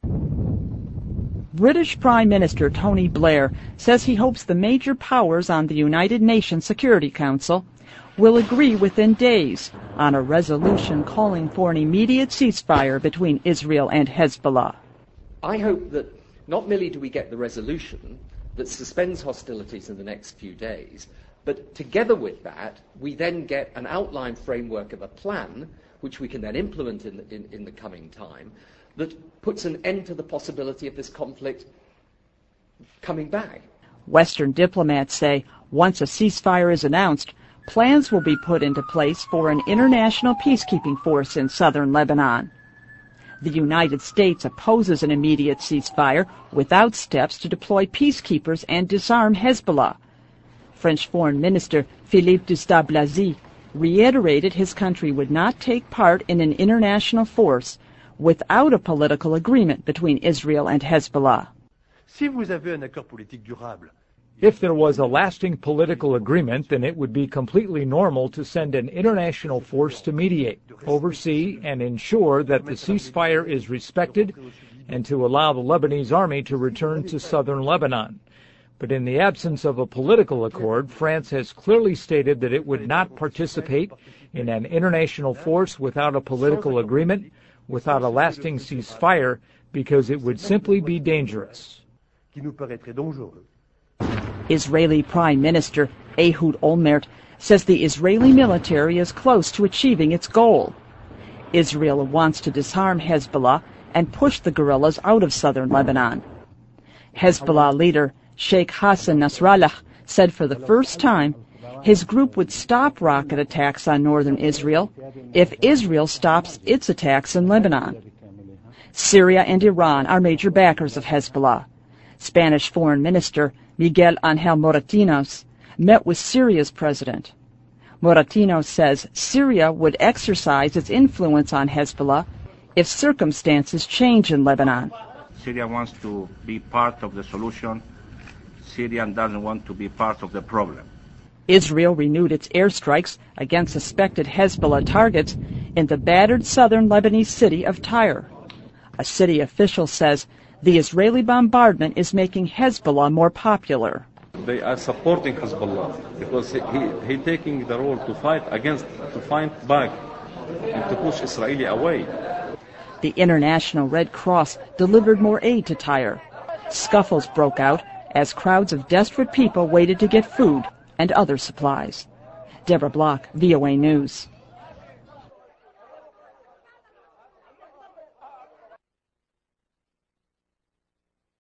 British Prime Minister Tony Blair says he hopes the major powers on the United Nations Security Council will agree within days on a resolution calling for an immediate ceasefire between Israel and Hezbollah. I hope that not merely do we get the resolution that suspends hostilities in the next few days, but together with that, we then get an outline framework of a plan, which we can then implement in the coming time, that puts an end to the possibility of this conflict coming back. Western diplomats say once a ceasefire is announced, plans will be put into place for an international peacekeeping force in southern Lebanon. The United States opposes an immediate ceasefire without steps to deploy peacekeepers and disarm Hezbollah. French Foreign Minister Philippe Douste-Blazy reiterated his country would not take part in an international force without a political agreement between Israel and Hezbollah. If there was a lasting political agreement, then it would be completely normal to send an international force to mediate, oversee, and ensure that the ceasefire is respected, and to allow the Lebanese army to return to southern Lebanon. But in the absence of a political accord, France has clearly stated that it would not participate in an international force without a political agreement, without a lasting ceasefire, because it would simply be dangerous. Israeli Prime Minister Ehud Olmert says the Israeli military is close to achieving its goal. Israel wants to disarm Hezbollah and push the guerrillas out of southern Lebanon. Hezbollah leader Sheikh Hassan Nasrallah said for the first time his group would stop rocket attacks on northern Israel if Israel stops its attacks in Lebanon. Syria and Iran are major backers of Hezbollah. Spanish Foreign Minister Miguel Ángel Moratinos met with Syria's president. Moratinos says Syria would exercise its influence on Hezbollah if circumstances change in Lebanon. Syria wants to be part of the solution. Syria doesn't want to be part of the problem. Israel renewed its airstrikes against suspected Hezbollah targets in the battered southern Lebanese city of Tyre. A city official says the Israeli bombardment is making Hezbollah more popular. They are supporting Hezbollah because he taking the role to fight back, and to push Israeli away. The International Red Cross delivered more aid to Tyre. Scuffles broke out as crowds of desperate people waited to get food and other supplies. Deborah Block, VOA News.